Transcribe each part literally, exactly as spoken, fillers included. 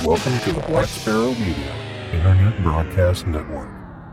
Welcome to the Black Sparrow Media Internet Broadcast Network.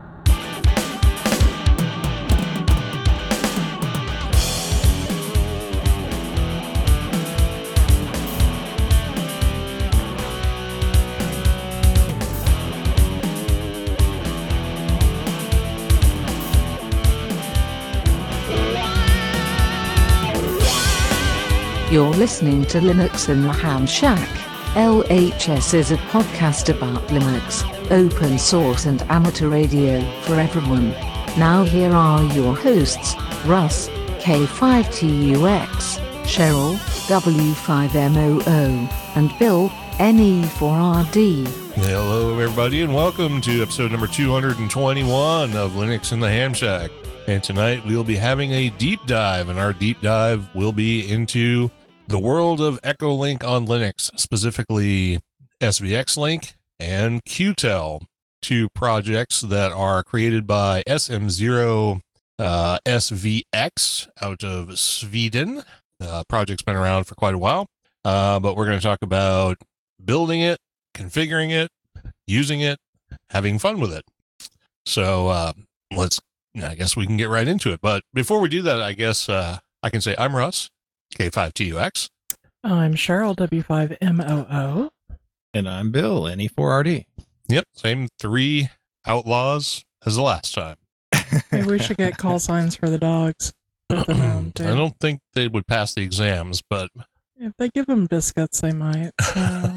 You're listening to Linux in the Ham Shack. L H S is a podcast about Linux, open source and amateur radio for everyone. Now here are your hosts, Russ, K five T U X, Cheryl, W five M O O, and Bill, N E four R D. Hello everybody and welcome to episode number two hundred twenty-one of Linux in the Ham Shack. And tonight we'll be having a deep dive, and our deep dive will be into the world of Echolink on Linux, specifically S V X Link and Qtel, two projects that are created by S M zero uh, S V X out of Sweden. Uh, project's been around for quite a while, uh, but we're going to talk about building it, configuring it, using it, having fun with it. So uh, let's, I guess we can get right into it. But before we do that, I guess uh, I can say I'm Russ, K five T U X. I'm Cheryl, W five M O O. And I'm Bill, N E four R D. Yep, same three outlaws as the last time. Maybe we should get call signs for the dogs. Put them on, too. I don't think they would pass the exams, but... If they give them biscuits, they might. So.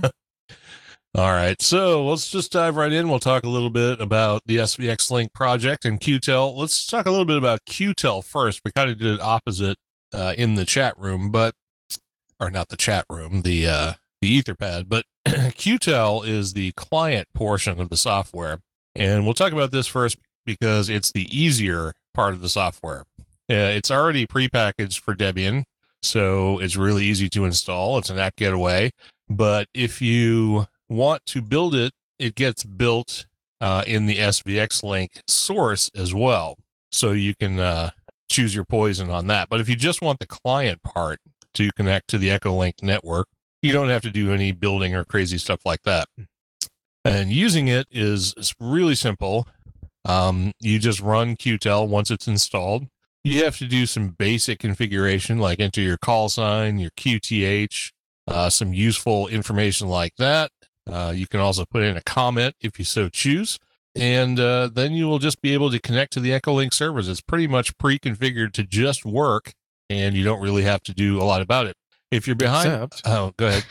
All right, so let's just dive right in. We'll talk a little bit about the S V X Link project and Qtel. Let's talk a little bit about Qtel first. We kind of did it opposite uh, in the chat room, but... or not the chat room, the uh, the Etherpad, but Qtel is the client portion of the software. And we'll talk about this first because it's the easier part of the software. Uh, it's already prepackaged for Debian, so it's really easy to install. It's an apt getaway. But if you want to build it, it gets built uh, in the S V X Link source as well. So you can uh, choose your poison on that. But if you just want the client part to connect to the Echolink network, you don't have to do any building or crazy stuff like that. And using it is really simple. Um, you just run Qtel once it's installed. You have to do some basic configuration, like enter your call sign, your Q T H, uh, some useful information like that. Uh, you can also put in a comment if you so choose. And uh, then you will just be able to connect to the Echolink servers. It's pretty much pre-configured to just work, and you don't really have to do a lot about it. If you're behind... Except, oh, go ahead.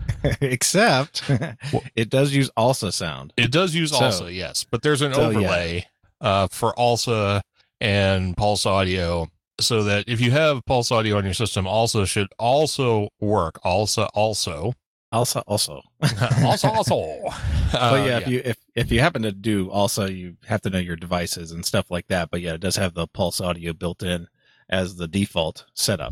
Except, it does use ALSA sound. It does use so, ALSA, yes. But there's an so, overlay yeah. uh, for ALSA and Pulse Audio, so that if you have Pulse Audio on your system, ALSA should also work. ALSA also. ALSA also. ALSA also. Uh, but yeah, yeah, if you if, if you happen to do ALSA, you have to know your devices and stuff like that. But yeah, it does have the Pulse Audio built in as the default setup.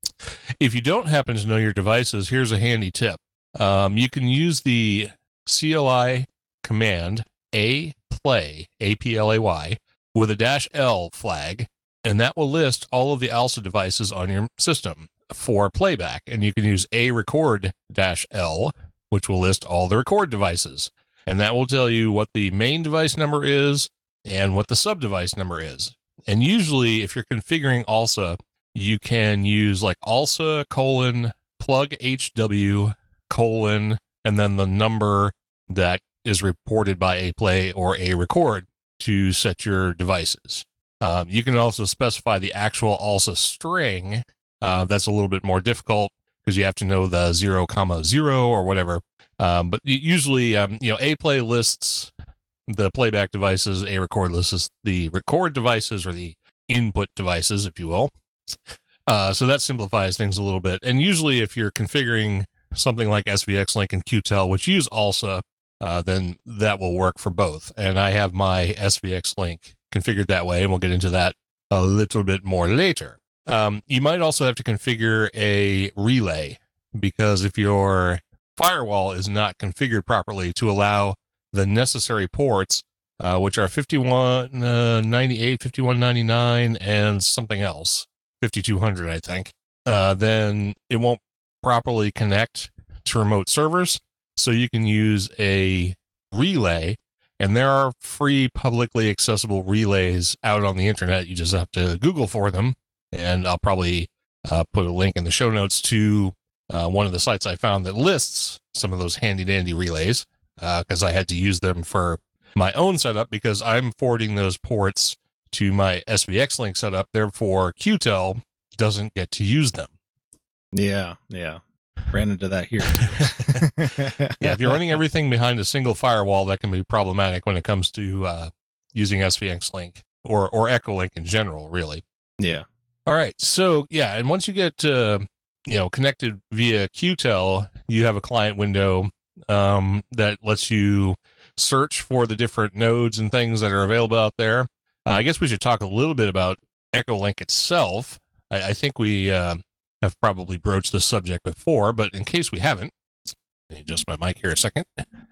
If you don't happen to know your devices, here's a handy tip. Um, you can use the C L I command a play, A P L A Y, with a dash L flag, and that will list all of the ALSA devices on your system for playback. And you can use a record dash L, which will list all the record devices. And that will tell you what the main device number is and what the sub device number is. And usually, if you're configuring ALSA, you can use like ALSA colon plug H W colon and then the number that is reported by a play or a record to set your devices. Um, you can also specify the actual ALSA string. Uh, that's a little bit more difficult because you have to know the zero comma zero or whatever. Um, but usually, um, you know, a play lists the playback devices, a record lists the record devices or the input devices, if you will. Uh, so that simplifies things a little bit. And usually if you're configuring something like S V X Link and Qtel, which use ALSA, uh, then that will work for both. And I have my S V X Link configured that way, and we'll get into that a little bit more later. Um, you might also have to configure a relay, because if your firewall is not configured properly to allow the necessary ports, uh, which are fifty-one ninety-eight, fifty-one ninety-nine, and something else, fifty-two hundred, I think, uh, then it won't properly connect to remote servers. So you can use a relay, and there are free publicly accessible relays out on the internet. You just have to Google for them. And I'll probably uh, put a link in the show notes to uh, one of the sites I found that lists some of those handy dandy relays, because uh, I had to use them for my own setup because I'm forwarding those ports to my S V X Link setup. Therefore, Q T E L doesn't get to use them. Yeah, yeah. Ran into that here. Yeah, if you're running everything behind a single firewall, that can be problematic when it comes to uh, using S V X Link or, or Echolink in general, really. Yeah. All right. So, yeah, and once you get uh, you know, connected via Q T E L, you have a client window um, that lets you search for the different nodes and things that are available out there. Uh, I guess we should talk a little bit about Echolink itself. I, I think we uh, have probably broached this subject before, but in case we haven't, let me adjust my mic here a second.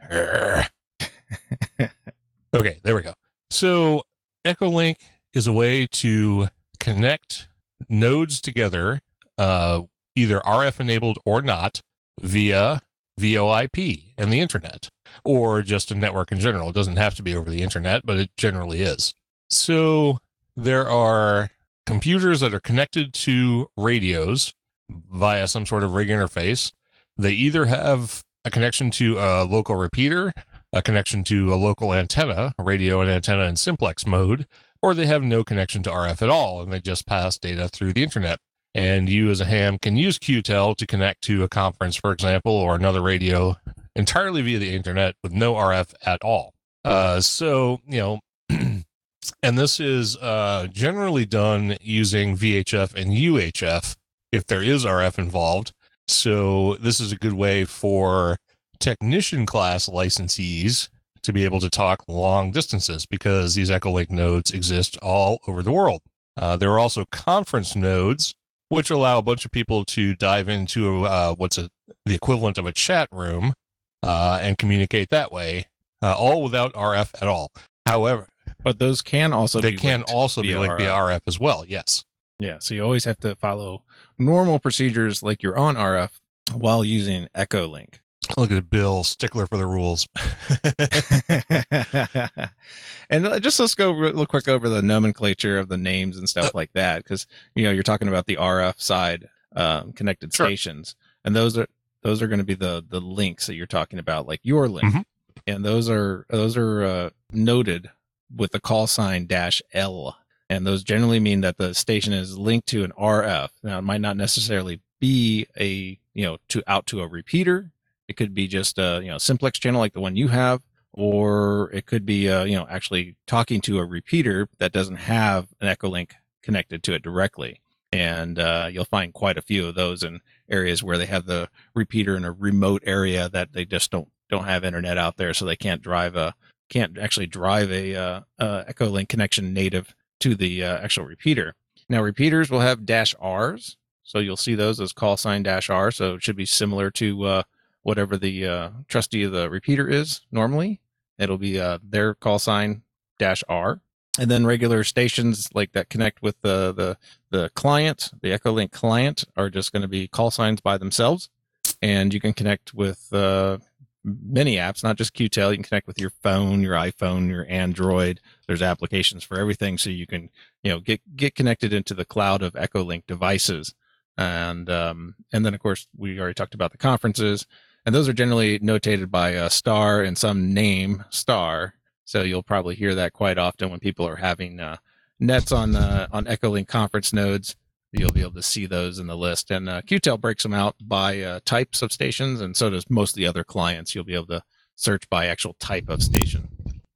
Okay, there we go. So Echolink is a way to connect nodes together, uh, either R F enabled or not, via V O I P and the internet, or just a network in general. It doesn't have to be over the internet, but it generally is. So there are computers that are connected to radios via some sort of rig interface. They either have a connection to a local repeater, a connection to a local antenna, radio and antenna in simplex mode, or they have no connection to R F at all, and they just pass data through the internet. And you as a ham can use Q T E L to connect to a conference, for example, or another radio entirely via the internet with no R F at all. Uh, so, you know, and this is uh, generally done using V H F and U H F if there is R F involved. So this is a good way for technician class licensees to be able to talk long distances because these Echolink nodes exist all over the world. Uh, there are also conference nodes, which allow a bunch of people to dive into uh, what's a, the equivalent of a chat room uh, and communicate that way, uh, all without R F at all. However, but those can also they be can linked also be via linked via R F as well. Yes. Yeah. So you always have to follow normal procedures like you're on R F while using Echolink. Look at Bill, stickler for the rules. And just let's go real quick over the nomenclature of the names and stuff like that, because you know you're talking about the R F side um, connected Sure. stations, and those are those are going to be the the links that you're talking about, like your link, Mhm. and those are those are uh, noted with the call sign dash L, and those generally mean that the station is linked to an R F. Now, it might not necessarily be a you know to out to a repeater. It could be just a you know simplex channel like the one you have, or it could be uh, you know actually talking to a repeater that doesn't have an Echolink connected to it directly. And uh, you'll find quite a few of those in areas where they have the repeater in a remote area that they just don't don't have internet out there, so they can't drive a can't actually drive a uh, uh, Echolink connection native to the uh, actual repeater. Now repeaters will have dash R's, so you'll see those as call sign dash R. So it should be similar to uh, whatever the uh, trustee of the repeater is normally. It'll be uh, their call sign dash R. And then regular stations like that connect with the the, the client, the Echolink client, are just going to be call signs by themselves. And you can connect with uh, many apps, not just Q T E L. You can connect with your phone, your iPhone, your Android. There's applications for everything, so you can you know get get connected into the cloud of Echolink devices. And um, and then of course we already talked about the conferences. And those are generally notated by a star and some name star. So you'll probably hear that quite often when people are having uh, nets on uh, on Echolink conference nodes. You'll be able to see those in the list. And uh, Q T E L breaks them out by uh, types of stations, and so does most of the other clients. You'll be able to search by actual type of station.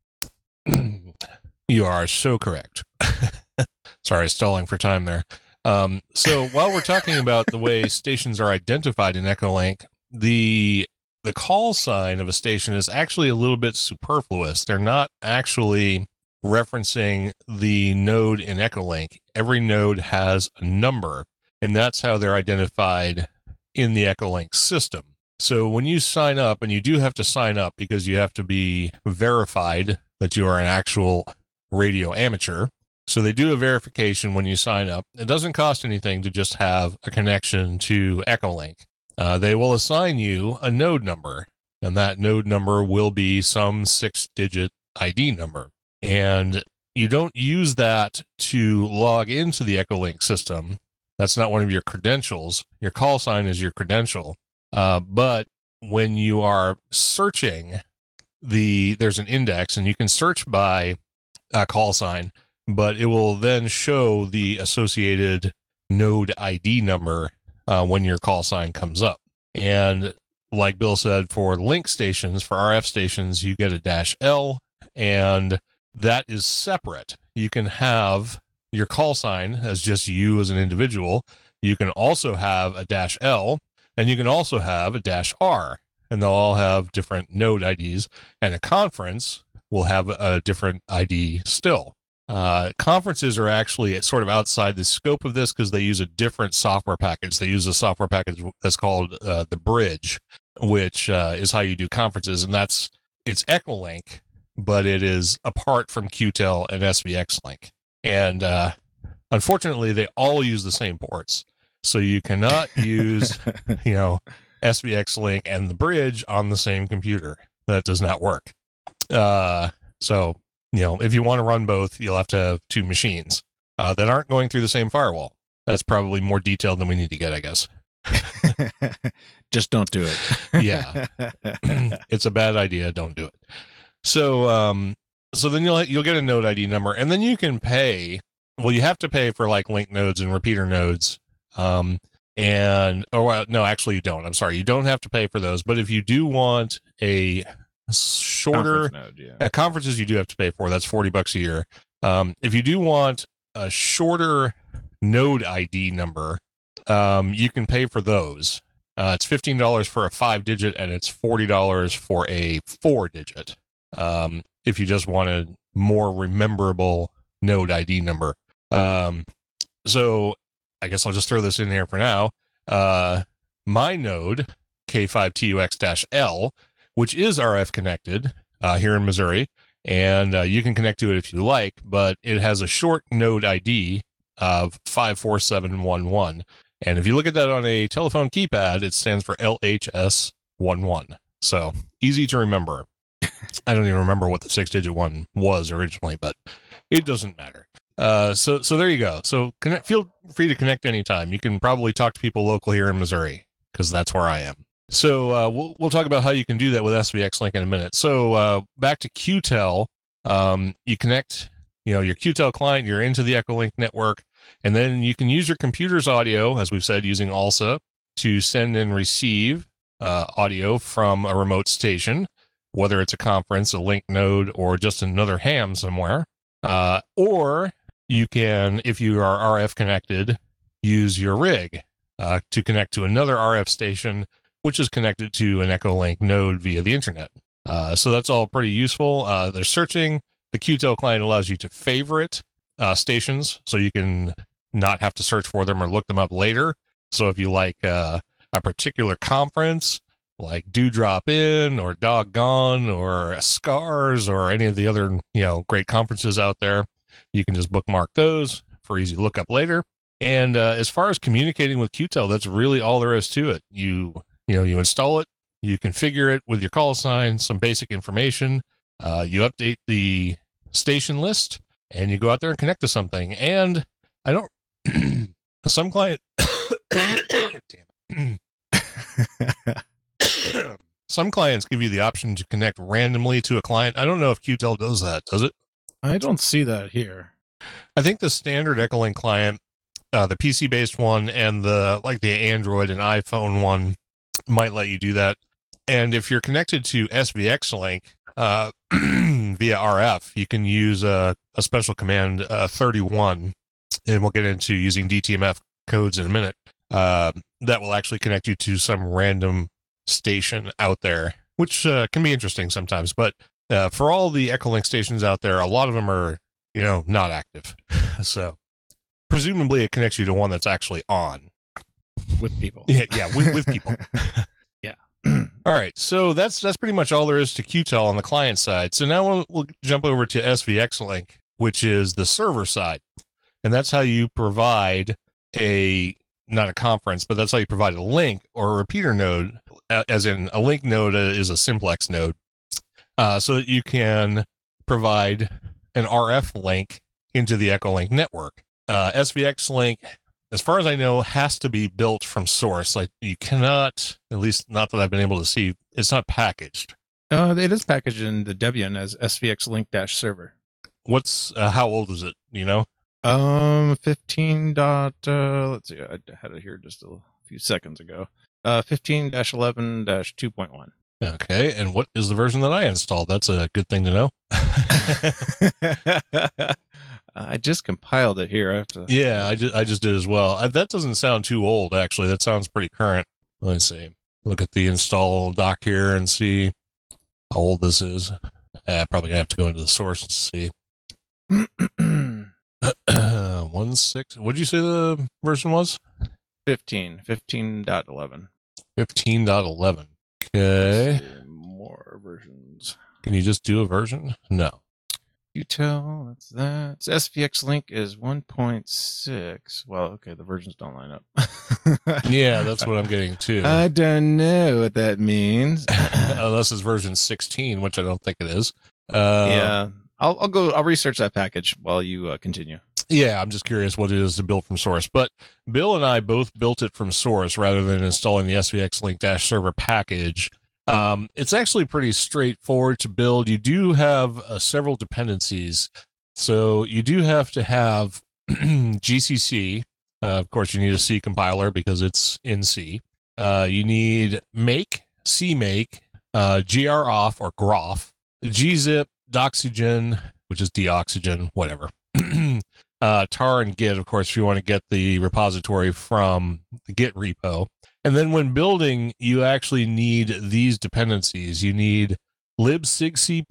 You are so correct. Sorry, stalling for time there. Um, so while we're talking about the way stations are identified in Echolink, the the call sign of a station is actually a little bit superfluous. They're not actually referencing the node in Echolink. Every node has a number, and that's how they're identified in the Echolink system. So when you sign up, and you do have to sign up because you have to be verified that you are an actual radio amateur. So they do a verification when you sign up. It doesn't cost anything to just have a connection to Echolink. Uh, they will assign you a node number, and that node number will be some six-digit I D number. And you don't use that to log into the Echolink system. That's not one of your credentials. Your call sign is your credential. Uh, but when you are searching, the there's an index, and you can search by uh, call sign, but it will then show the associated node I D number uh, when your call sign comes up. And like Bill said, for link stations, for R F stations, you get a dash L, and that is separate. You can have your call sign as just you as an individual. You can also have a dash L, and you can also have a dash R, and they'll all have different node I Ds, and a conference will have a different I D still. Uh, conferences are actually sort of outside the scope of this because they use a different software package. They use a software package that's called uh, the Bridge, which uh, is how you do conferences, and that's it's Echolink, but it is apart from Q T E L and S V X Link. And uh, unfortunately, they all use the same ports, so you cannot use, you know, S V X Link and the Bridge on the same computer. That does not work. Uh, so, you know, if you want to run both, you'll have to have two machines uh, that aren't going through the same firewall. That's probably more detailed than we need to get, I guess. Just don't do it. Yeah. It's a bad idea. Don't do it. So, um, so then you'll, you'll get a node I D number, and then you can pay. Well, you have to pay for like link nodes and repeater nodes. Um, and, or well, no, actually you don't. I'm sorry. You don't have to pay for those. But if you do want a shorter Conference node, yeah. at conferences, you do have to pay for, that's forty bucks a year. Um, if you do want a shorter node I D number, um, you can pay for those. Uh, it's fifteen dollars for a five digit, and it's forty dollars for a four digit. Um, if you just want a more rememberable node I D number. Um, so I guess I'll just throw this in here for now. Uh, my node, K five T U X L, which is R F connected uh, here in Missouri, and uh, you can connect to it if you like, but it has a short node I D of five four seven one one. And if you look at that on a telephone keypad, it stands for L H S one one. So easy to remember. I don't even remember what the six-digit one was originally, but it doesn't matter. Uh, so so there you go. So connect, feel free to connect anytime. You can probably talk to people local here in Missouri, because that's where I am. So uh, we'll we'll talk about how you can do that with S V X Link in a minute. So uh, back to Q T E L, um, you connect, you know, your Q T E L client, you're into the Echolink network, and then you can use your computer's audio, as we've said, using ALSA, to send and receive uh, audio from a remote station, whether it's a conference, a link node, or just another ham somewhere. Uh, or you can, if you are R F connected, use your rig uh, to connect to another R F station, which is connected to an Echolink node via the internet. Uh, so that's all pretty useful. Uh, they're searching. The Q T E L client allows you to favorite uh, stations, so you can not have to search for them or look them up later. So if you like uh, a particular conference, like Dewdrop In or Doggone or Scars or any of the other, you know, great conferences out there, you can just bookmark those for easy lookup later. And uh, as far as communicating with Q T E L, that's really all there is to it. You You know, you install it, you configure it with your call sign, some basic information, uh, you update the station list, and you go out there and connect to something. And I don't, some client, damn it. Some clients give you the option to connect randomly to a client. I don't know if Q T E L does that, does it? I don't see that here. I think the standard Echolink client, uh, the P C-based one, and the like the Android and iPhone one, might let you do that. And if you're connected to S V X Link uh, via R F, you can use a, a special command uh, thirty-one, and we'll get into using D T M F codes in a minute. Uh, that will actually connect you to some random station out there, which uh, can be interesting sometimes. But uh, for all the Echolink stations out there, a lot of them are, you know, not active. So presumably it connects you to one that's actually on. With people. Yeah, yeah, with, with people. Yeah. All right, so that's that's pretty much all there is to Q T E L on the client side. So now we'll, we'll jump over to S V X Link, which is the server side. And that's how you provide a not a conference, but that's how you provide a link or a repeater node, a- as in a link node is a simplex node, uh, so that you can provide an R F link into the Echolink network. Uh, S V X Link, as far as I know, has to be built from source. Like you cannot, at least not that I've been able to see, it's not packaged. Uh, it is packaged in the Debian as S V X Link dash server. What's uh, how old is it? You know? Um, fifteen dot. Uh, let's see. I had it here just a few seconds ago. Uh, fifteen dash eleven dash two point one. Okay, and what is the version that I installed? That's a good thing to know. I just compiled it here. I have to. Yeah, I just I just did as well. Uh, that doesn't sound too old, actually. That sounds pretty current. Let's see. Look at the install doc here and see how old this is. Uh, probably gonna have to go into the source and see. One six. What did you say the version was? fifteen. fifteen dot eleven. Fifteen dot eleven. Okay. More versions. Can you just do a version? No. You tell that's that. So S V X Link is one point six. Well, okay, the versions don't line up. Yeah, that's what I'm getting too. I don't know what that means. Unless it's version sixteen, which I don't think it is. Uh, yeah, I'll I'll go. I'll research that package while you uh, continue. Yeah, I'm just curious what it is to build from source. But Bill and I both built it from source rather than installing the S V X Link dash server package. Um, it's actually pretty straightforward to build. You do have uh, several dependencies. So you do have to have G C C. Uh, of course, you need a C compiler because it's in C. Uh, you need make, CMake, uh, groff or groff, gzip, doxygen, which is deoxygen, whatever. uh, tar and git, of course, if you want to get the repository from the Git repo. And then when building, you actually need these dependencies. You need libsigc++,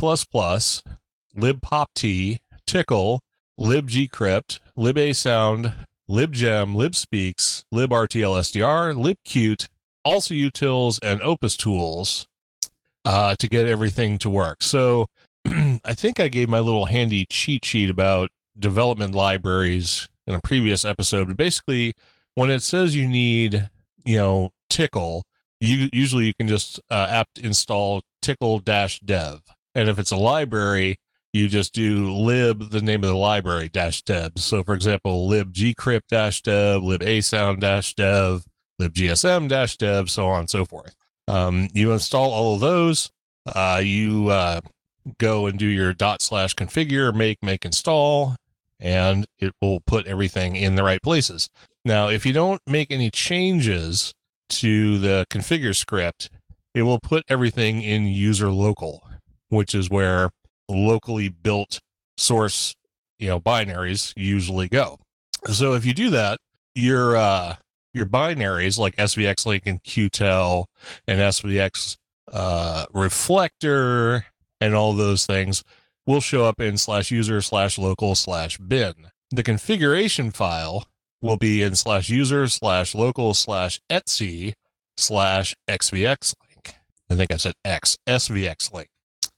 libpopt, tickle, libgcrypt, libasound, libgem, libspeaks, librtlsdr, libqt, also utils, and opus tools uh, to get everything to work. So I think I gave my little handy cheat sheet about development libraries in a previous episode, but basically when it says you need, you know, tickle, you usually you can just uh, apt install tickle-dev. And if it's a library, you just do lib, the name of the library, dash dev. So for example, libgcrypt-dev, libasound-dev, libgsm-dev, so on and so forth. Um, you install all of those. Uh, you uh, go and do your dot slash configure, make, make install, and it will put everything in the right places. Now, if you don't make any changes to the configure script, it will put everything in user local, which is where locally built source, you know, binaries usually go. So if you do that, your uh, your binaries like S V X Link and Qtel and S V X uh, Reflector and all those things will show up in slash user slash local slash bin. The configuration file will be in slash user slash local slash etc slash xvx link. I think I said X, S V X link.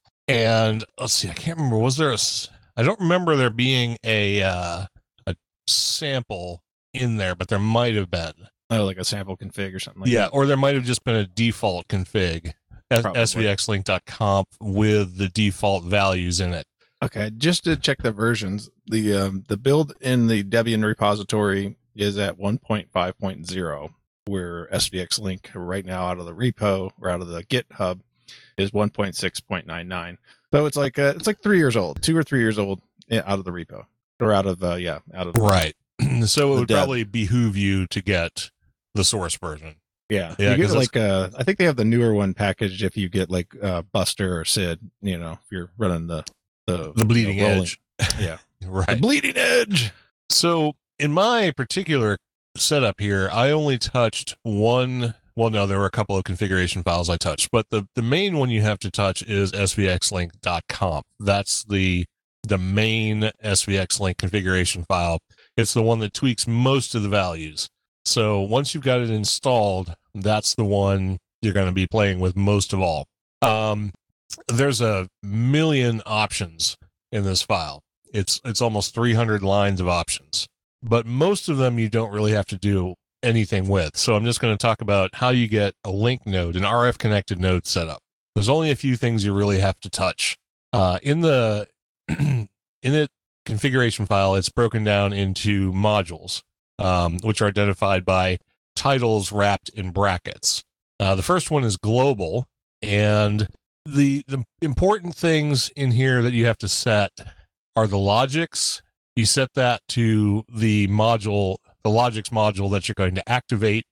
And let's see, I can't remember. Was there a, I don't remember there being a, uh, a sample in there, but there might have been. Oh, like a sample config or something like yeah, that. or there might have just been a default config, Probably. S V X link dot conf with the default values in it. Okay, just to check the versions, the um, the build in the Debian repository is at one point five point zero, where S V X Link right now out of the repo or out of the GitHub is one point six point nine nine. So it's like uh, it's like three years old, two or three years old out of the repo or out of uh, yeah out of the, right. So it would dev. probably behoove you to get the source version. Yeah, Yeah, you get 'cause like uh, I think they have the newer one packaged if you get like uh, Buster or Sid. You know, if you're running the the, The bleeding you know, rolling- edge. Yeah, the Right. bleeding edge. So in my particular setup here, I only touched one. Well, no, there were a couple of configuration files I touched, but the, the main one you have to touch is S V X link dot conf. That's the the main S V X Link configuration file. It's the one that tweaks most of the values. So once you've got it installed, that's the one you're going to be playing with most of all. Um, there's a million options in this file. It's it's almost three hundred lines of options, but most of them you don't really have to do anything with. So I'm just going to talk about how you get a link node, an R F connected node set up. There's only a few things you really have to touch. Uh, in the in the configuration file, it's broken down into modules, um, which are identified by titles wrapped in brackets. Uh, the first one is global, and the the important things in here that you have to set are the logics. You set that to the module, the logics module that you're going to activate.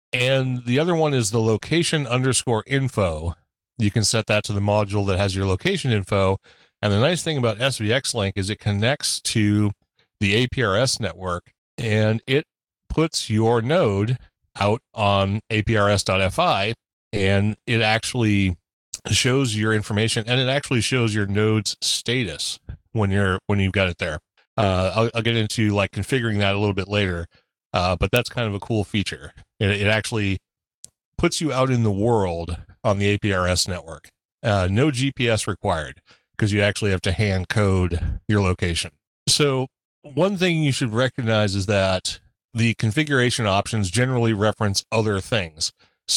And the other one is the location underscore info. You can set that to the module that has your location info. And the nice thing about S V X Link is it connects to the A P R S network, and it puts your node out on A P R S dot F I, and it actually shows your information, and it actually shows your node's status when you're when you've got it there. Uh, I'll, I'll get into like configuring that a little bit later, uh, but that's kind of a cool feature. It, it actually puts you out in the world on the A P R S network. Uh, no G P S required, because you actually have to hand code your location. So one thing you should recognize is that the configuration options generally reference other things.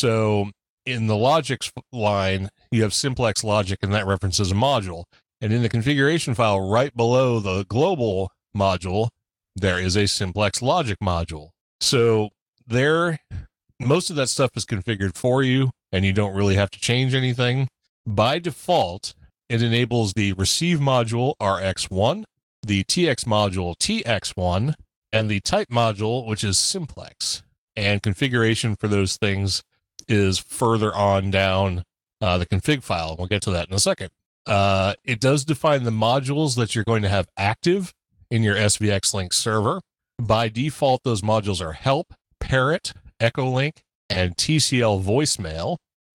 So in the logics line, you have simplex logic, and that references a module. And in the configuration file right below the global module, there is a simplex logic module. So there, most of that stuff is configured for you, and you don't really have to change anything. By default, it enables the receive module R X one, the T X module T X one, and the type module, which is simplex. And configuration for those things is further on down uh, the config file. We'll get to that in a second. Uh, it does define the modules that you're going to have active in your S V X Link server. By default, those modules are help, parrot, Echolink, and T C L voicemail.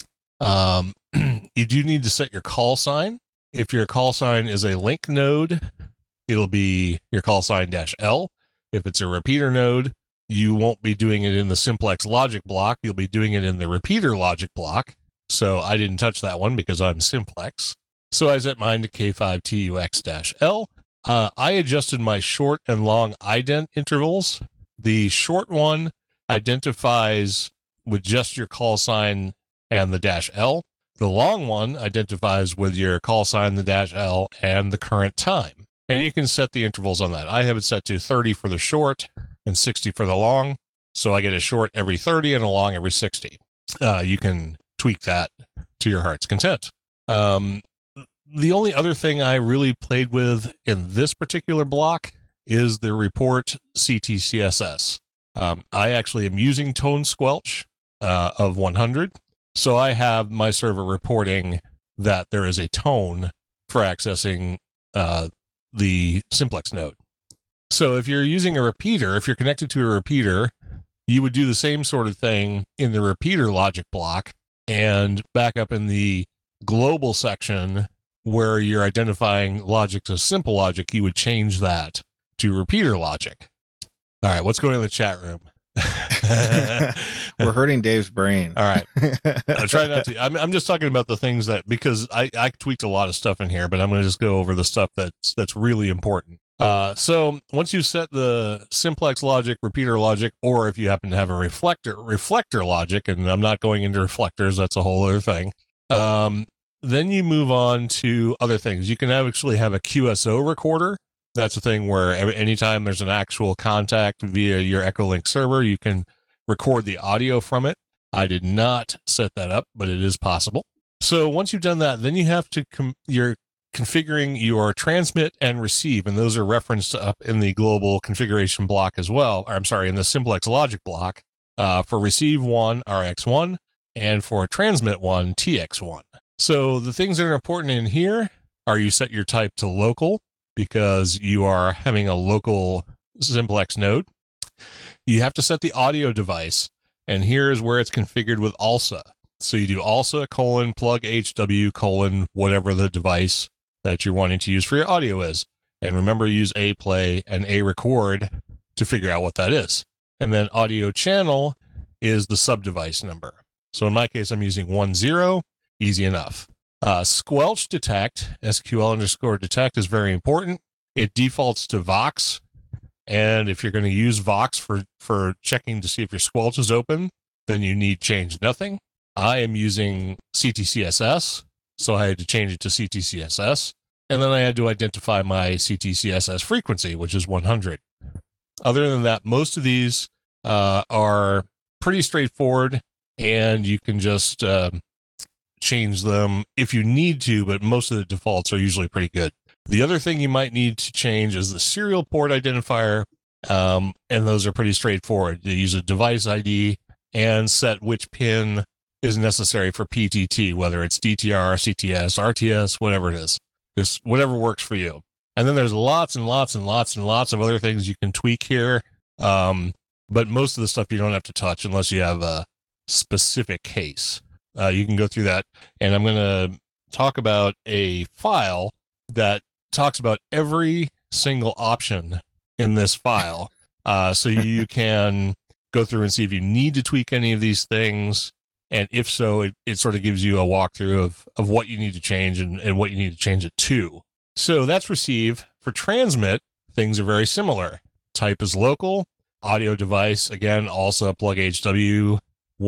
Um, you do need to set your call sign. If your call sign is a link node, it'll be your call sign dash L. If it's a repeater node, you won't be doing it in the simplex logic block. You'll be doing it in the repeater logic block. So I didn't touch that one because I'm simplex. So I set mine to K five T U X dash L. Uh, I adjusted my short and long ident intervals. The short one identifies with just your call sign and the dash L. The long one identifies with your call sign, the dash L, and the current time. And you can set the intervals on that. I have it set to thirty for the short and sixty for the long. So I get a short every thirty and a long every sixty. Uh, you can tweak that to your heart's content. Um, the only other thing I really played with in this particular block is the report C T C S S. Um, I actually am using tone squelch uh, of one hundred. So I have my server reporting that there is a tone for accessing uh, the simplex node. So if you're using a repeater, if you're connected to a repeater, you would do the same sort of thing in the repeater logic block, and back up in the global section where you're identifying logic to simple logic, you would change that to repeater logic. All right, what's going on in the chat room? We're hurting Dave's brain. All right. I try not to. I'm, I'm just talking about the things that, because I, I tweaked a lot of stuff in here, but I'm going to just go over the stuff that's, that's really important. Uh, so once you set the simplex logic, repeater logic, or if you happen to have a reflector, reflector logic, and I'm not going into reflectors, that's a whole other thing. Um, then you move on to other things. You can actually have a Q S O recorder. That's a thing where every, anytime there's an actual contact via your Echolink server, you can record the audio from it. I did not set that up, but it is possible. So once you've done that, then you have to, com- you're configuring your transmit and receive, and those are referenced up in the global configuration block as well. Or I'm sorry, in the simplex logic block uh, for receive one, R X one, and for transmit one, T X one. So the things that are important in here are you set your type to local, because you are having a local simplex node. You have to set the audio device, and here is where it's configured with A L S A. So you do A L S A colon plug H W colon whatever the device that you're wanting to use for your audio is. And remember, use A play and A record to figure out what that is. And then audio channel is the sub-device number. So in my case, I'm using one zero, easy enough. Uh, squelch detect, S Q L underscore detect, is very important. It defaults to Vox. And if you're going to use Vox for, for checking to see if your squelch is open, then you need change nothing. I am using C T C S S, so I had to change it to C T C S S. And then I had to identify my C T C S S frequency, which is one hundred. Other than that, most of these uh, are pretty straightforward, and you can just uh, change them if you need to, but most of the defaults are usually pretty good. The other thing you might need to change is the serial port identifier, um, and those are pretty straightforward. You use a device I D and set which pin is necessary for P T T, whether it's D T R, C T S, R T S, whatever it is. Just whatever works for you. And then there's lots and lots and lots and lots of other things you can tweak here. Um, but most of the stuff you don't have to touch unless you have a specific case. Uh, you can go through that. And I'm going to talk about a file that talks about every single option in this file. Uh, so you can go through and see if you need to tweak any of these things. And if so, it, it sort of gives you a walkthrough of, of what you need to change and, and what you need to change it to. So that's receive. For transmit, things are very similar. Type is local. Audio device, again, also plug H W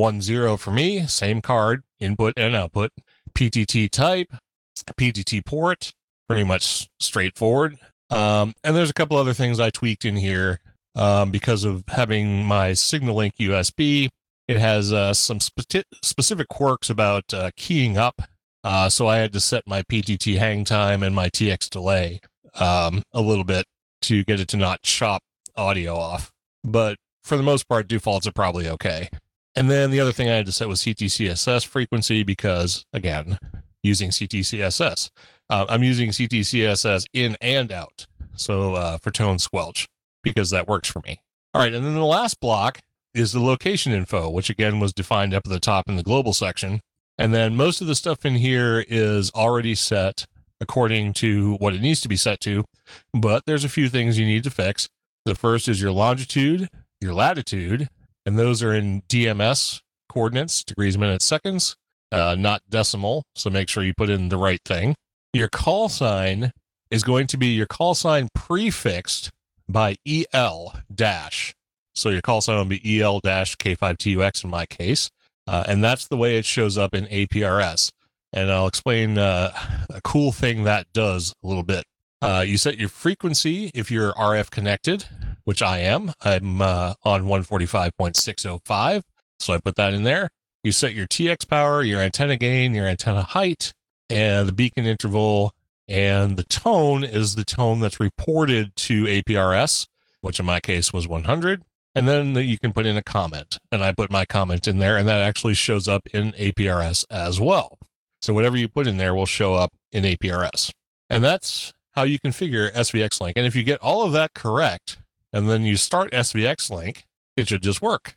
ten for me. Same card, input and output. P T T type, P T T port, pretty much straightforward. Um, and there's a couple other things I tweaked in here um, because of having my SignalLink U S B. It has uh, some spe- specific quirks about uh, keying up. Uh, so I had to set my P T T hang time and my T X delay um, a little bit to get it to not chop audio off. But for the most part, defaults are probably okay. And then the other thing I had to set was C T C S S frequency because, again, using C T C S S. Uh, I'm using C T C S S in and out. So uh, for tone squelch, because that works for me. All right. And then the last block is the location info, which again was defined up at the top in the global section. And then most of the stuff in here is already set according to what it needs to be set to, but there's a few things you need to fix. The first is your longitude, your latitude, and those are in D M S coordinates, degrees, minutes, seconds, uh, not decimal. So make sure you put in the right thing. Your call sign is going to be your call sign prefixed by E L dash. So your call sign will be E L dash K five T U X in my case. Uh, and that's the way it shows up in A P R S. And I'll explain uh, a cool thing that does a little bit. Uh, you set your frequency if you're R F connected, which I am. I'm uh, on one forty-five point six oh five. So I put that in there. You set your T X power, your antenna gain, your antenna height, and the beacon interval. And the tone is the tone that's reported to A P R S, which in my case was one hundred. And then you can put in a comment. And I put my comment in there, and that actually shows up in A P R S as well. So whatever you put in there will show up in A P R S. And that's how you configure S V X Link. And if you get all of that correct, and then you start S V X Link, it should just work.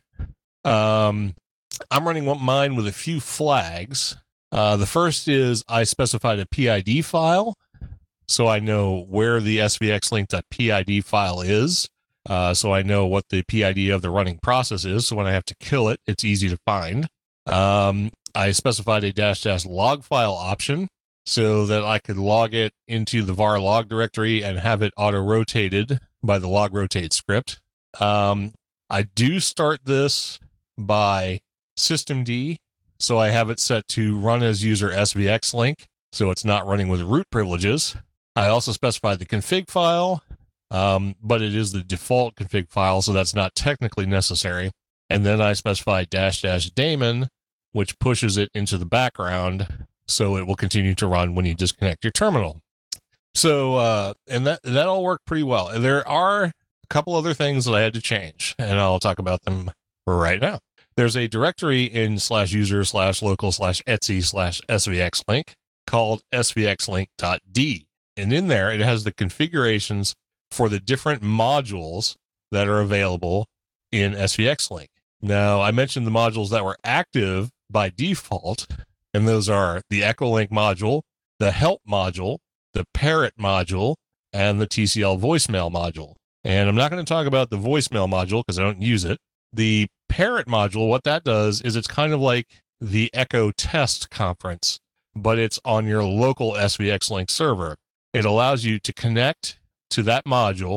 Um, I'm running mine with a few flags. Uh, the first is I specified a P I D file, so I know where the S V X Link.pid file is. Uh, so I know what the P I D of the running process is. So when I have to kill it, it's easy to find. Um, I specified a dash dash log file option so that I could log it into the var log directory and have it auto rotated by the log rotate script. Um, I do start this by systemd. So I have it set to run as user S V X Link. So it's not running with root privileges. I also specified the config file. Um, but it is the default config file, so that's not technically necessary. And then I specify dash dash daemon, which pushes it into the background, so it will continue to run when you disconnect your terminal. So, uh, and that that all worked pretty well. There are a couple other things that I had to change, and I'll talk about them right now. There's a directory in slash user slash local slash etsy slash svxlink called svxlink.d. And in there, it has the configurations for the different modules that are available in S V X Link. Now, I mentioned the modules that were active by default, and those are the Echolink module, the Help module, the Parrot module, and the T C L voicemail module. And I'm not going to talk about the voicemail module because I don't use it. The Parrot module, what that does is it's kind of like the Echo Test conference, but it's on your local S V X Link server. It allows you to connect to that module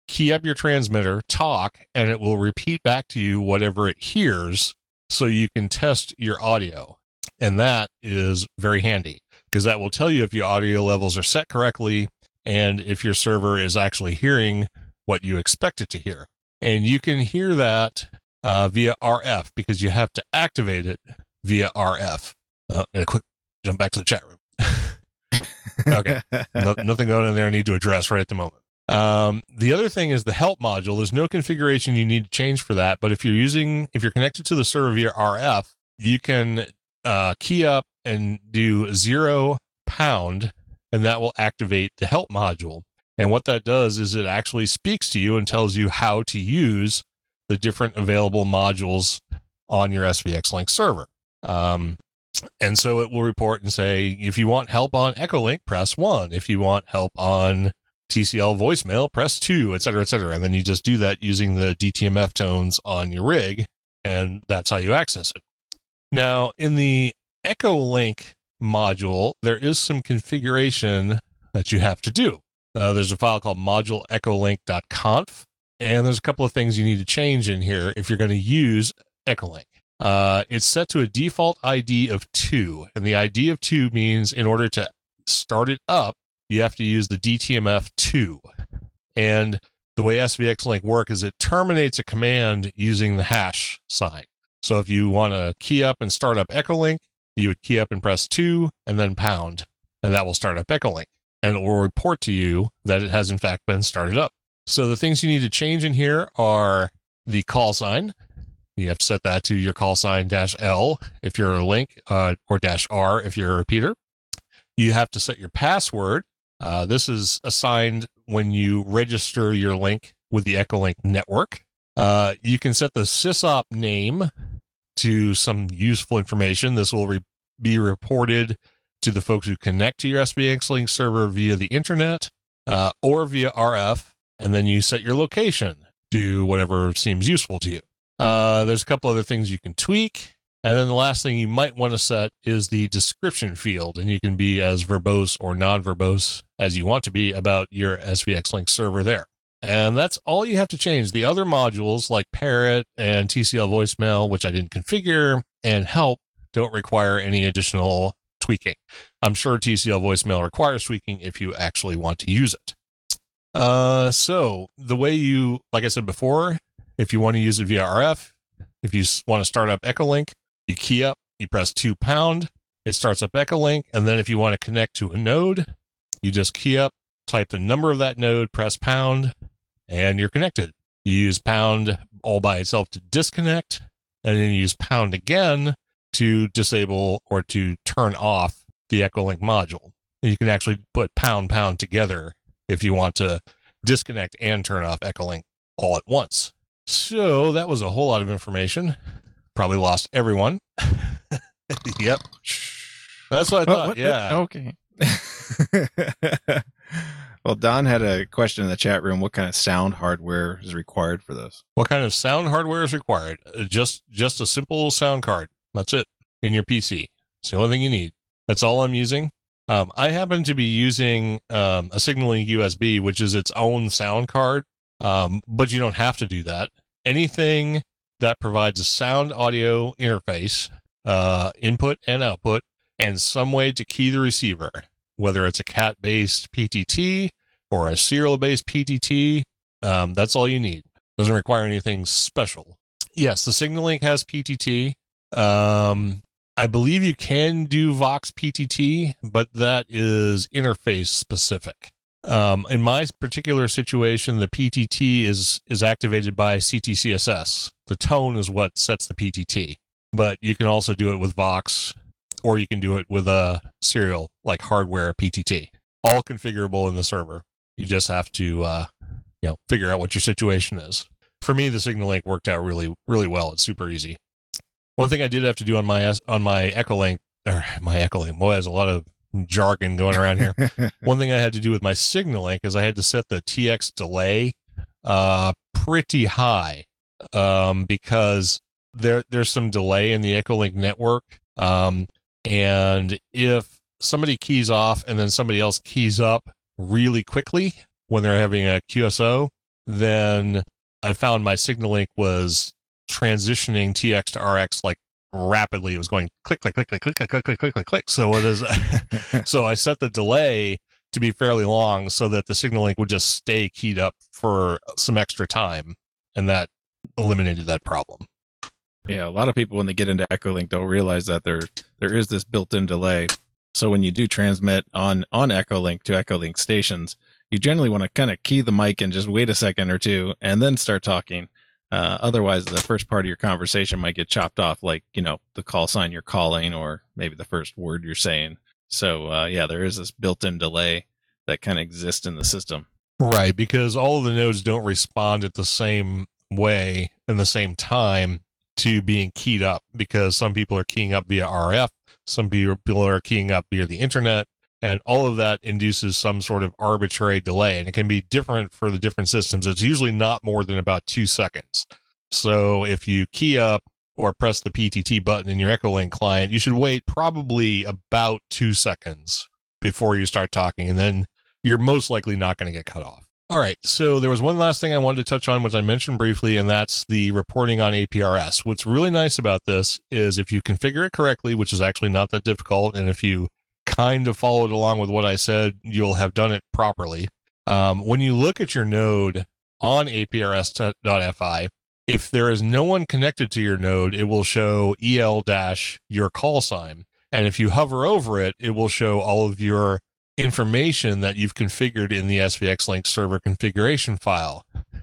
key up your transmitter, talk, and it will repeat back to you whatever it hears so you can test your audio. And that is very handy because that will tell you if your audio levels are set correctly and if your server is actually hearing what you expect it to hear. And you can hear that uh, via R F because you have to activate it via R F. Uh, and a quick jump back to the chat room. Okay. No, nothing going in there I need to address right at the moment. Um, the other thing is the help module. There's no configuration you need to change for that. But if you're using, if you're connected to the server via R F, you can uh, key up and do zero pound, and that will activate the help module. And what that does is it actually speaks to you and tells you how to use the different available modules on your S V X Link server. Um, and so it will report and say, if you want help on Echolink, press one. If you want help on T C L voicemail, press two, et cetera, et cetera. And then you just do that using the D T M F tones on your rig, and that's how you access it. Now, in the Echolink module, there is some configuration that you have to do. Uh, there's a file called module echolink dot conf, and there's a couple of things you need to change in here if you're going to use Echolink. Uh, it's set to a default I D of two, and the I D of two means in order to start it up, you have to use the D T M F two. And the way S V X Link works is it terminates a command using the hash sign. So if you want to key up and start up Echolink, you would key up and press two and then pound, and that will start up Echolink. And it will report to you that it has in fact been started up. So the things you need to change in here are the call sign. You have to set that to your call sign dash L if you're a link, uh, or dash R if you're a repeater. You have to set your password. Uh, this is assigned when you register your link with the Echolink network. Uh, you can set the sysop name to some useful information. This will re- be reported to the folks who connect to your S V X Link server via the internet uh, or via R F, and then you set your location to whatever seems useful to you. Uh, there's a couple other things you can tweak. And then the last thing you might want to set is the description field, and you can be as verbose or non-verbose as you want to be about your S V X Link server there. And that's all you have to change. The other modules like Parrot and T C L voicemail, which I didn't configure, and help don't require any additional tweaking. I'm sure T C L voicemail requires tweaking if you actually want to use it. Uh, so the way you, like I said before, if you want to use it via R F, if you want to start up Echolink, you key up, you press two pound, it starts up Echolink, and then if you want to connect to a node, you just key up, type the number of that node, press pound, and you're connected. You use pound all by itself to disconnect, and then you use pound again to disable or to turn off the Echolink module. And you can actually put pound pound together if you want to disconnect and turn off Echolink all at once. So that was a whole lot of information. Probably lost everyone. Yep. That's what I thought. Oh, what, yeah. Okay. Well, Don had a question in the chat room. What kind of sound hardware is required for this? What kind of sound hardware is required? Uh, Just just a simple sound card. That's it. In your P C. It's the only thing you need. That's all I'm using. Um, I happen to be using um, a SignalLink U S B, which is its own sound card. Um, but you don't have to do that. Anything that provides a sound audio interface, uh, input and output, and some way to key the receiver, whether it's a cat-based P T T or a serial-based P T T, um, that's all you need. Doesn't require anything special. Yes, the SignalLink has P T T. Um, I believe you can do Vox P T T, but that is interface specific. Um, in my particular situation, the P T T is is activated by C T C S S. The tone is what sets the P T T, but you can also do it with Vox, or you can do it with a serial like hardware P T T. All configurable in the server. You just have to uh, you know figure out what your situation is. For me, the SignalLink worked out really really well. It's super easy. One thing I did have to do on my on my Echolink, or my Echolink, boy, there's a lot of jargon going around here. One thing I had to do with my SignalLink is I had to set the T X delay uh, pretty high um, because there there's some delay in the Echolink network. Um, and if somebody keys off and then somebody else keys up really quickly when they're having a Q S O, then I found my signal link was transitioning T X to R X like rapidly. It was going click, click, click, click, click, click, click, click, click, click, click. So it is. So I set the delay to be fairly long so that the signal link would just stay keyed up for some extra time, and that eliminated that problem. Yeah, a lot of people when they get into Echolink don't realize that there there is this built-in delay. So when you do transmit on on Echolink to Echolink stations, you generally want to kind of key the mic and just wait a second or two and then start talking. Uh, otherwise, the first part of your conversation might get chopped off, like, you know, the call sign you're calling or maybe the first word you're saying. So, uh, yeah, there is this built-in delay that kind of exists in the system. Right, because all of the nodes don't respond at the same way in the same time to being keyed up, because some people are keying up via R F, some people are keying up via the internet, and all of that induces some sort of arbitrary delay, and it can be different for the different systems. It's usually not more than about two seconds. So if you key up or press the P T T button in your Echolink client, you should wait probably about two seconds before you start talking, and then you're most likely not going to get cut off. All right, so there was one last thing I wanted to touch on, which I mentioned briefly, and that's the reporting on A P R S. What's really nice about this is if you configure it correctly, which is actually not that difficult, and if you kind of followed along with what I said, you'll have done it properly. Um, when you look at your node on A P R S dot F I, if there is no one connected to your node, it will show E L dash your call sign. And if you hover over it, it will show all of your information that you've configured in the S V X Link server configuration file,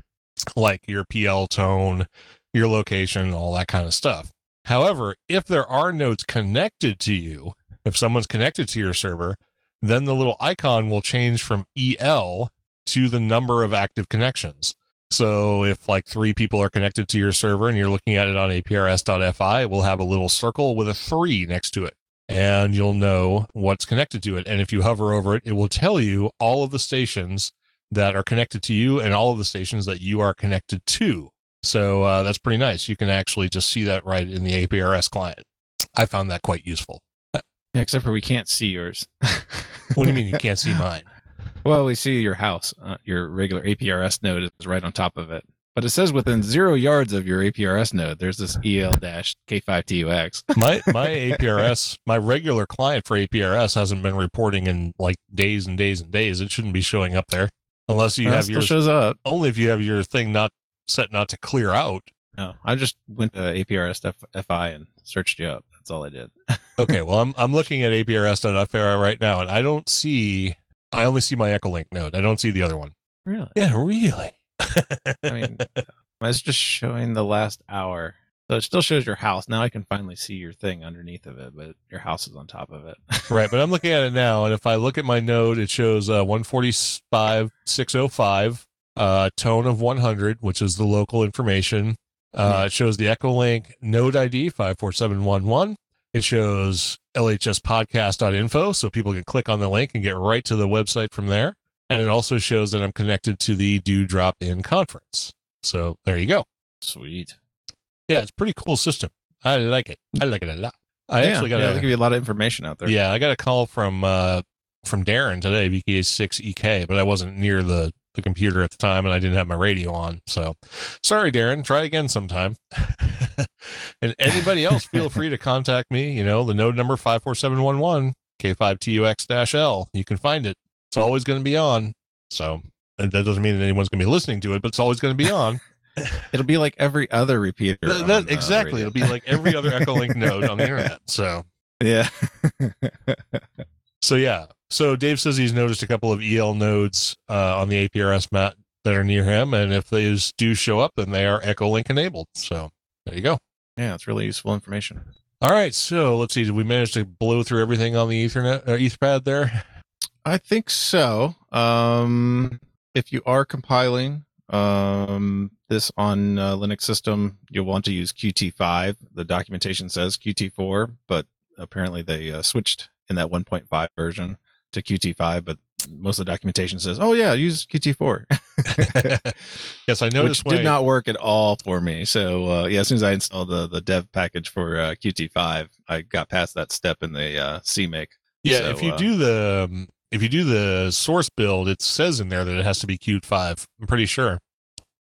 like your P L tone, your location, all that kind of stuff. However, if there are nodes connected to you, if someone's connected to your server, then the little icon will change from E L to the number of active connections. So if like three people are connected to your server and you're looking at it on A P R S dot F I, it will have a little circle with a three next to it, and you'll know what's connected to it. And if you hover over it, it will tell you all of the stations that are connected to you and all of the stations that you are connected to. So uh, that's pretty nice. You can actually just see that right in the A P R S client. I found that quite useful. Yeah, except for we can't see yours. What do you mean you can't see mine? Well, we see your house. Uh, your regular A P R S node is right on top of it. But it says within zero yards of your A P R S node, there's this E L K five T U X. My my A P R S, my regular client for A P R S hasn't been reporting in like days and days and days. It shouldn't be showing up there unless you Well, have still yours. shows up. Only if you have your thing not set not to clear out. No, I just went to A P R S dot F I and searched you up. That's all I did. Okay, well, I'm I'm looking at A P R S dot F I right now, and I don't see. I only see my Echolink node. I don't see the other one. Really? Yeah, really. I mean, it's just showing the last hour. So it still shows your house. Now I can finally see your thing underneath of it, but your house is on top of it. Right, but I'm looking at it now, and if I look at my node, it shows uh, one forty-five six oh five, uh, tone of one hundred, which is the local information. Uh, it shows the Echolink node I D five four seven one one. It shows L H S podcast dot info, so people can click on the link and get right to the website from there. And it also shows that I'm connected to the Do Drop In conference. So there you go. Sweet. Yeah, it's a pretty cool system. I like it. I like it a lot. I yeah, actually got yeah, a, they give you a lot of information out there. yeah, I got a call from uh, from Darren today, V K A six E K, but I wasn't near the, the computer at the time, and I didn't have my radio on. So sorry, Darren. Try again sometime. And anybody else, feel free to contact me. You know, the node number five four seven one one, K five T U X L. You can find it. It's always going to be on. So that doesn't mean that anyone's going to be listening to it, but it's always going to be on. It'll be like every other repeater. That, that, on, uh, exactly. radio. It'll be like every other Echolink node on the internet. So, Yeah. so yeah. So Dave says he's noticed a couple of E L nodes uh, on the A P R S map that are near him. And if those do show up, then they are Echolink enabled. So there you go. Yeah, it's really useful information. All right. So let's see. Did we manage to blow through everything on the Ethernet or Etherpad there? I think so. Um, if you are compiling um, this on a Linux system, you'll want to use Qt five. The documentation says Qt four, but apparently they uh, switched in that one point five version to Qt five, but most of the documentation says, oh yeah, use Qt four. Yes, I noticed. Which did not work at all for me. So uh, yeah, as soon as I installed the, the dev package for uh, Qt five, I got past that step in the uh, C M A K. Yeah, So, if you uh, do the um, if you do the source build, it says in there that it has to be Qt five. I'm pretty sure.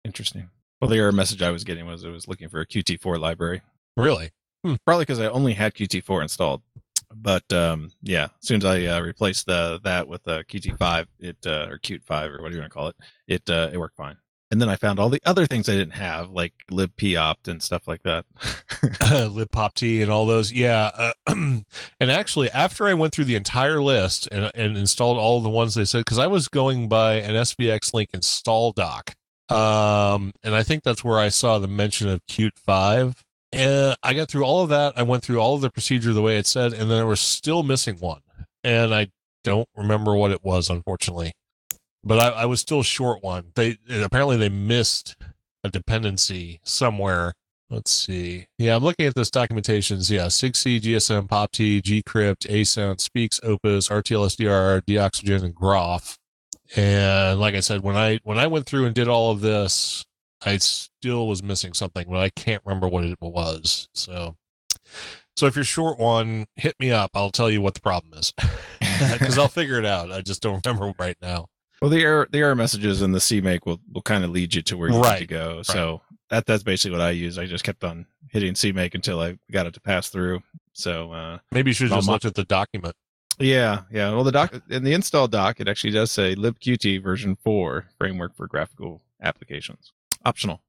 Interesting. Well, the error message I was getting was it was looking for a Qt four library. Really? Hmm. Probably because I only had Qt four installed. But um, yeah, as soon as I uh, replaced the, that with uh, Qt five, it uh, or Qt five or whatever you want to call it, it uh, it worked fine. And then I found all the other things I didn't have, like libpopt and stuff like that. libpopt and all those. Yeah. Uh, and actually, after I went through the entire list and, and installed all the ones they said, because I was going by an S V X Link install doc. Um, and I think that's where I saw the mention of Qt five. And I got through all of that. I went through all of the procedure the way it said, and then I was still missing one. And I don't remember what it was, unfortunately. But I, I was still short one. They apparently they missed a dependency somewhere. Let's see. Yeah, I'm looking at this documentations. Yeah, six C, G S M, PopT, Gcrypt, Ascent, Speaks, Opus, R T L S D R, Deoxygen, and Groff. And like I said, when I when I went through and did all of this, I still was missing something, but I can't remember what it was. So, so if you're short one, hit me up. I'll tell you what the problem is, because I'll figure it out. I just don't remember right now. Well, the error the error messages in the C make will, will kind of lead you to where you Right. need to go. Right. So that that's basically what I use. I just kept on hitting C make until I got it to pass through. So uh, Maybe you should have Well, just my- looked at the document. yeah, yeah. Well, the doc in the install doc, it actually does say libqt version four framework for graphical applications. Optional.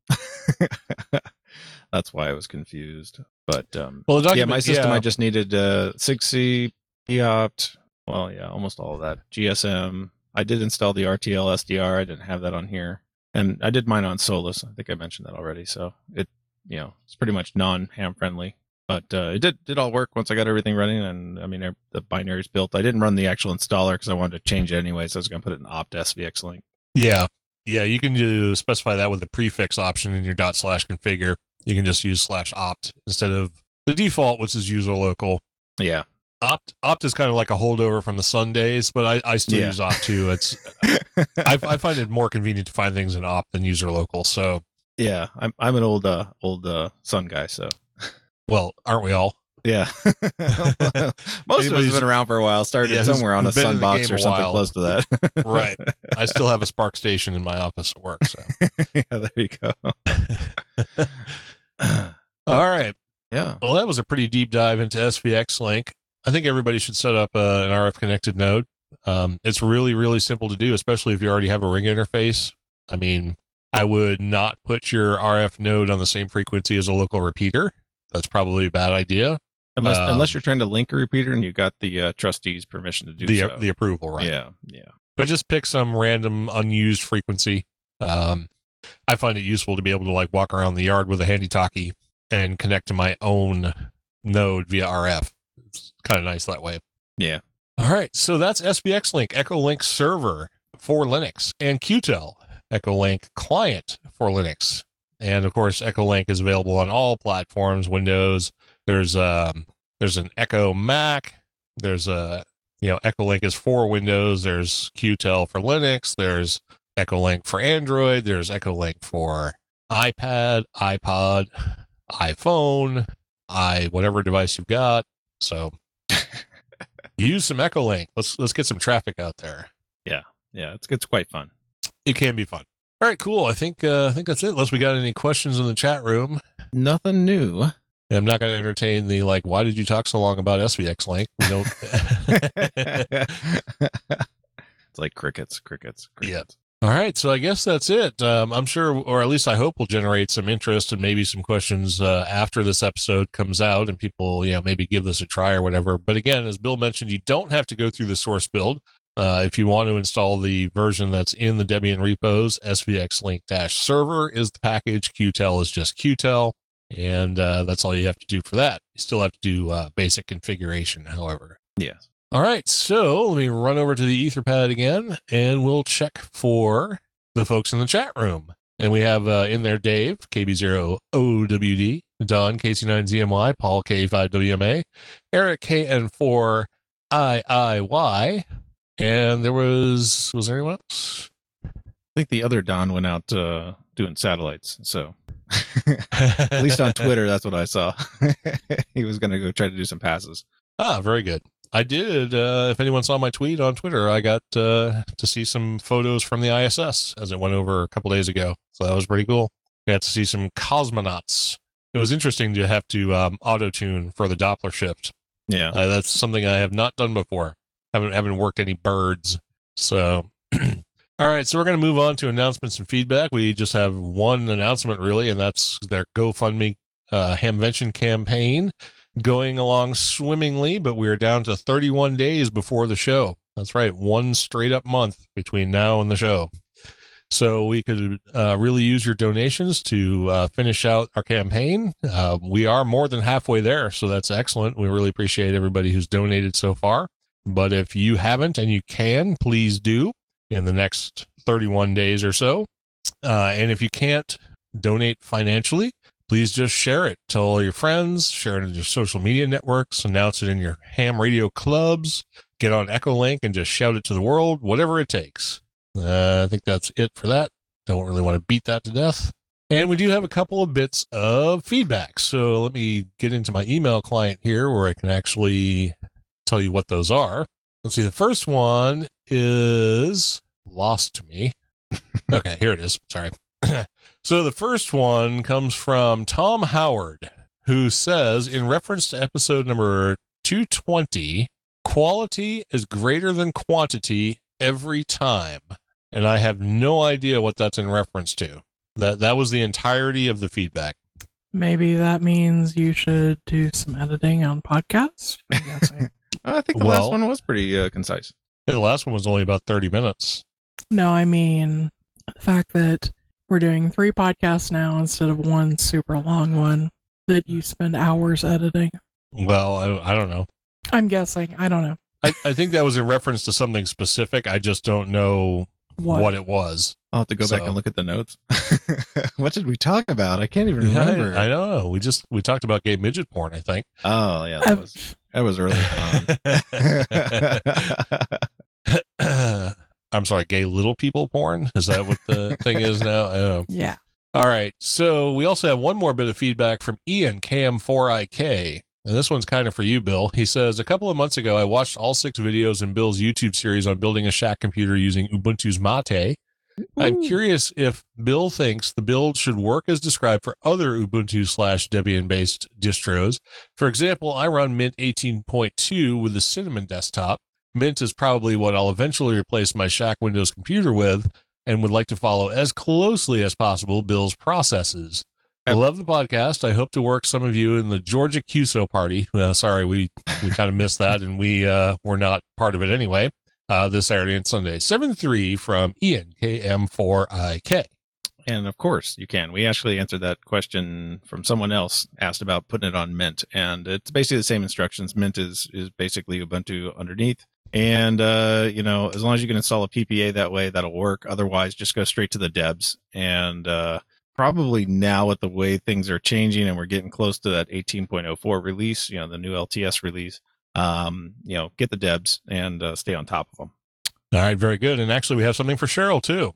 That's why I was confused. But um, Well, the yeah, document, my system yeah. I just needed uh, six C, popt. Well, yeah, almost all of that. G S M. I did install the R T L S D R. I didn't have that on here, and I did mine on Solus. I think I mentioned that already. So it, you know, it's pretty much non-ham friendly. But uh, it did did all work once I got everything running, and I mean the binary's built. I didn't run the actual installer because I wanted to change it anyway, so I was going to put it in opt S V X link. Yeah. Yeah, you can do specify that with the prefix option in your dot slash configure. You can just use slash opt instead of the default, which is user local. Yeah, Opt opt is kind of like a holdover from the Sun days, but I, I still Yeah. use opt too. It's I, I find it more convenient to find things in opt than user local. So, yeah. I'm I'm an old uh, old uh, Sun guy, so well, aren't we all? yeah. Most of us Anybody's- have been around for a while. Started Yeah, who's somewhere on a been in Sun the box game or a something while. close to that. Right. I still have a Spark station in my office at work. So, Yeah, there you go. all right. Yeah. Well, that was a pretty deep dive into S V X Link. I think everybody should set up uh, an R F connected node. Um, it's really, really simple to do, especially if you already have a ring interface. I mean, I would not put your R F node on the same frequency as a local repeater. That's probably a bad idea. Unless Um, unless you're trying to link a repeater and you got the uh, trustees' permission to do The so. the approval, right? Yeah. Yeah. But just pick some random unused frequency. Um, I find it useful to be able to like walk around the yard with a handy talkie and connect to my own node via R F. It's kind of nice that way. Yeah. All right, so that's S V X Link, Echolink server for Linux, and Qtel, Echolink client for Linux. And of course, Echolink is available on all platforms, Windows. There's um there's an Echo Mac. There's a you know Echolink is for Windows. There's Qtel for Linux. There's Echolink for Android. There's Echolink for iPad, iPod, iPhone, i whatever device you've got. So use some Echolink. Let's let's get some traffic out there. Yeah. It's it's quite fun. It can be fun. All right, cool. I think uh, I think that's it. Unless we got any questions in the chat room. Nothing new. And I'm not going to entertain the like. Why did you talk so long about S V X Link? We don't. It's like crickets, crickets, crickets. All right, so I guess that's it. Um, I'm sure, or at least I hope, will generate some interest and maybe some questions uh, after this episode comes out, and people, you know, maybe give this a try or whatever. But again, as Bill mentioned, you don't have to go through the source build. Uh, if you want to install the version that's in the Debian repos, S V X Link server is the package. Qtel is just Qtel, and uh, that's all you have to do for that. You still have to do uh, basic configuration, however. Yes. All right, so let me run over to the Etherpad again, and we'll check for the folks in the chat room. And we have uh, in there Dave, K B zero O W D, Don, K C nine Z M Y, Paul, K five W M A, Eric, K N four I I Y, and there was, was there anyone else? I think the other Don went out uh, doing satellites. So at least on Twitter, that's what I saw. He was going to go try to do some passes. Ah, very good. I did. Uh, if anyone saw my tweet on Twitter, I got uh, to see some photos from the I S S as it went over a couple days ago. So that was pretty cool. Got to see some cosmonauts. It was interesting to have to um, auto-tune for the Doppler shift. Yeah. Uh, that's something I have not done before. Haven't haven't worked any birds. So, all right. So we're going to move on to announcements and feedback. We just have one announcement, really, and that's their GoFundMe uh, Hamvention campaign going along swimmingly, but we're down to thirty-one days before the show. That's right. One straight up month between now and the show. So we could uh, really use your donations to uh, finish out our campaign. Uh, we are more than halfway there, so that's excellent. We really appreciate everybody who's donated so far. But if you haven't and you can, please do in the next thirty-one days or so. Uh, and if you can't donate financially, please just share it. Tell all your friends, share it in your social media networks, announce it in your ham radio clubs, get on Echolink and just shout it to the world, whatever it takes. Uh, I think that's it for that. Don't really want to beat that to death. And we do have a couple of bits of feedback. So let me get into my email client here where I can actually tell you what those are. Let's see. The first one is lost to me. Okay, here it is. Sorry. So the first one comes from Tom Howard, who says, in reference to episode number two twenty, quality is greater than quantity every time. And I have no idea what that's in reference to. That that was the entirety of the feedback. Maybe that means you should do some editing on podcasts. I'm guessing. I think the Well- last one was pretty uh, concise. The last one was only about thirty minutes. No, I mean the fact that we're doing three podcasts now instead of one super long one that you spend hours editing. Well, I, I don't know. I'm guessing. I don't know I, I think that was in reference to something specific. I just don't know what. what, it was. I'll have to go back So- and look at the notes. What did we talk about? I can't even remember. I, I don't know. We just we talked about gay midget porn, I think. Oh, yeah. That I've- was, that was early on. I'm sorry, gay little people porn? Is that what the thing is now? I don't know. Yeah. All right. So we also have one more bit of feedback from Ian K M four I K. And this one's kind of for you, Bill. He says, a couple of months ago, I watched all six videos in Bill's YouTube series on building a Shack computer using Ubuntu's Mate. I'm curious if Bill thinks the build should work as described for other Ubuntu slash Debian-based distros. For example, I run Mint eighteen point two with the Cinnamon desktop. Mint is probably what I'll eventually replace my Shack Windows computer with, and would like to follow as closely as possible Bill's processes. I love the podcast. I hope to work some of you in the Georgia Q S O party. Uh, sorry, we, we kind of missed that, and we uh, were not part of it anyway. Uh, this Saturday and Sunday. seven three from Ian, K M four I K. And of course you can. We actually answered that question from someone else asked about putting it on Mint, and it's basically the same instructions. Mint is, is basically Ubuntu underneath. And, uh, you know, as long as you can install a P P A that way, that'll work. Otherwise, just go straight to the Debs. And uh, probably now with the way things are changing and we're getting close to that eighteen point oh four release, you know, the new L T S release, um, you know, get the Debs and uh, stay on top of them. All right, very good. And actually, we have something for Cheryl, too.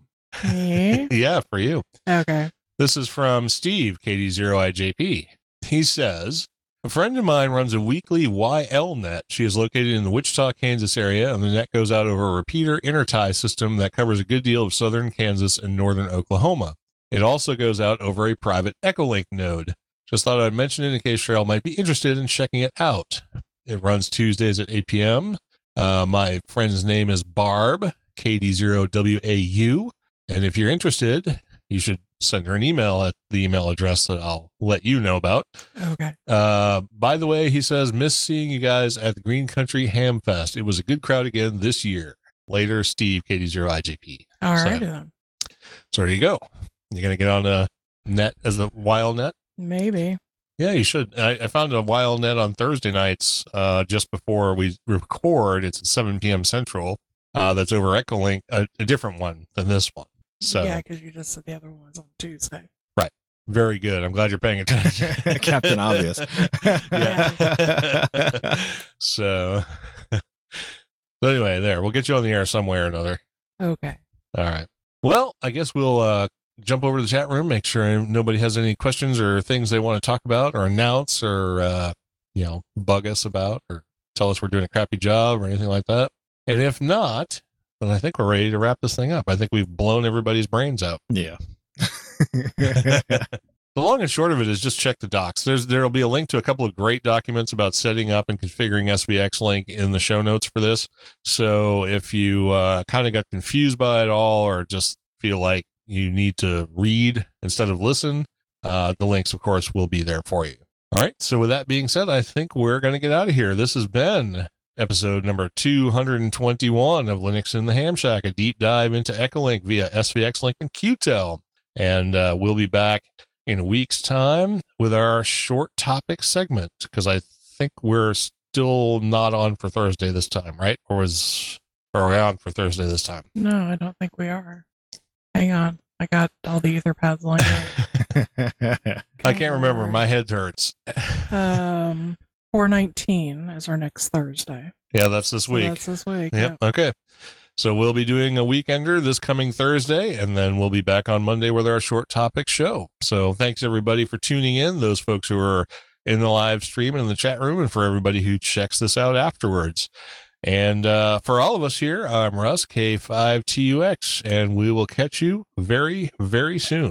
Me? Yeah, for you. Okay. This is from Steve, K D zero I J P. He says, a friend of mine runs a weekly Y L net. She is located in the Wichita, Kansas area, and the net goes out over a repeater intertie system that covers a good deal of southern Kansas and northern Oklahoma. It also goes out over a private Echolink node. Just thought I'd mention it in case Cheryl might be interested in checking it out. It runs Tuesdays at eight p.m. Uh, my friend's name is Barb, K D zero W A U. And if you're interested, you should send her an email at the email address that I'll let you know about. Okay. Uh, by the way, he says, miss seeing you guys at the Green Country Ham Fest. It was a good crowd again this year. Later, Steve, K D zero I J P. All So- right then. So there you go. You're going to get on a net as a wild net? Maybe. Yeah, you should. I, I found a wild net on Thursday nights uh, just before we record. It's at seven p.m. Central. Uh, that's over Echolink, a, a different one than this one. So Yeah, because you just said the other one was on Tuesday. very good. I'm glad you're paying attention. Captain Obvious. Yeah. so, so anyway, there. We'll get you on the air somewhere or another. Okay. All right. Well, I guess we'll uh, jump over to the chat room, make sure nobody has any questions or things they want to talk about or announce or, uh, you know, bug us about or tell us we're doing a crappy job or anything like that. And if not, then I think we're ready to wrap this thing up. I think we've blown everybody's brains out. Yeah. The long and short of it is just check the docs. There's there'll be a link to a couple of great documents about setting up and configuring S V X Link in the show notes for this. So if you uh, kind of got confused by it all, or just feel like you need to read instead of listen, uh, the links, of course, will be there for you. All right. So with that being said, I think we're going to get out of here. This has been episode number two hundred twenty-one of Linux in the Ham Shack, a deep dive into Echolink via S V X Link and Q T E L. And uh, we'll be back in a week's time with our short topic segment, because I think we're still not on for Thursday this time, right? Or was or are we on for Thursday this time? No, I don't think we are. Hang on. I got all the Etherpads lined up. I can't remember. My head hurts. Um, four nineteen is our next Thursday. Yeah, that's this So week. that's this week. Yep. Okay. So we'll be doing a weekender this coming Thursday, and then we'll be back on Monday with our short topic show. So thanks everybody for tuning in, those folks who are in the live stream and in the chat room, and for everybody who checks this out afterwards. And uh, for all of us here, I'm Russ, K five T U X, and we will catch you very, very soon.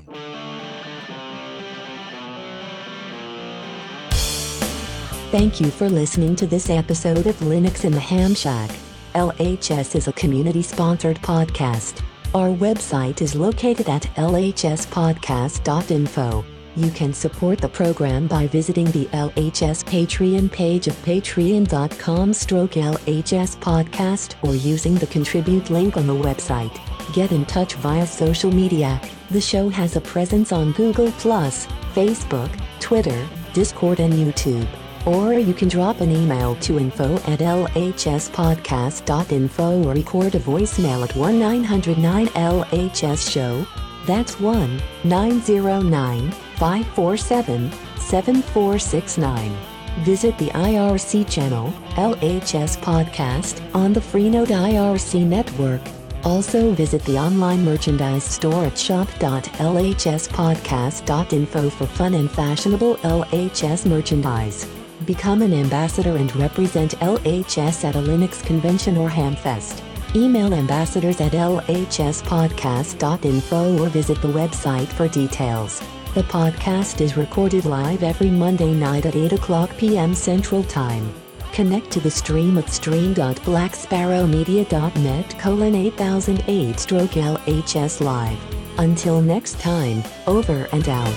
Thank you for listening to this episode of Linux in the Ham Shack. L H S is a community-sponsored podcast. Our website is located at L H S podcast dot info. You can support the program by visiting the L H S Patreon page of patreon.com stroke LHS podcast or using the contribute link on the website. Get in touch via social media. The show has a presence on Google plus, Facebook, Twitter, Discord, and YouTube. Or you can drop an email to info at L H S podcast dot info or record a voicemail at one nine hundred nine L H S show. That's one nine zero nine five four seven seven four six nine. Visit the I R C channel, L H S Podcast, on the Freenode I R C network. Also visit the online merchandise store at shop dot L H S podcast dot info for fun and fashionable L H S merchandise. Become an ambassador and represent L H S at a Linux convention or Hamfest. Email ambassadors at L H S podcast dot info or visit the website for details. The podcast is recorded live every Monday night at eight o'clock p.m. Central Time. Connect to the stream at stream dot black sparrow media dot net colon eight thousand eight stroke L H S live. Until next time, over and out.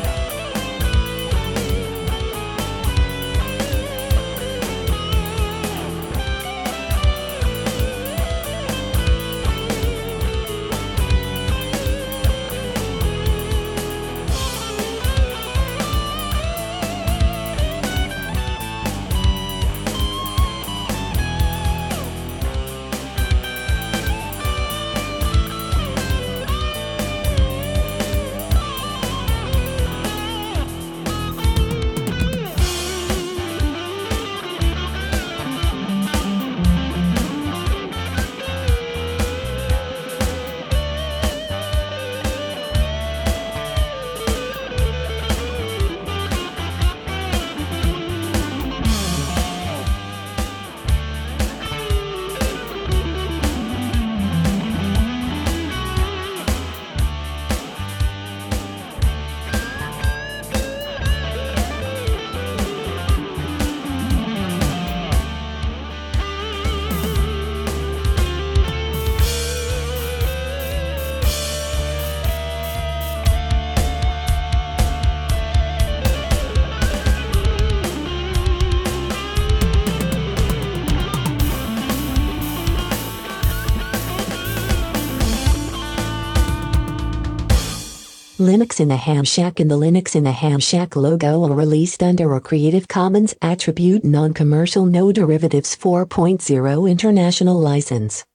Linux in the Ham Shack and the Linux in the Ham Shack logo are released under a Creative Commons Attribute Non-Commercial No Derivatives four point oh International License.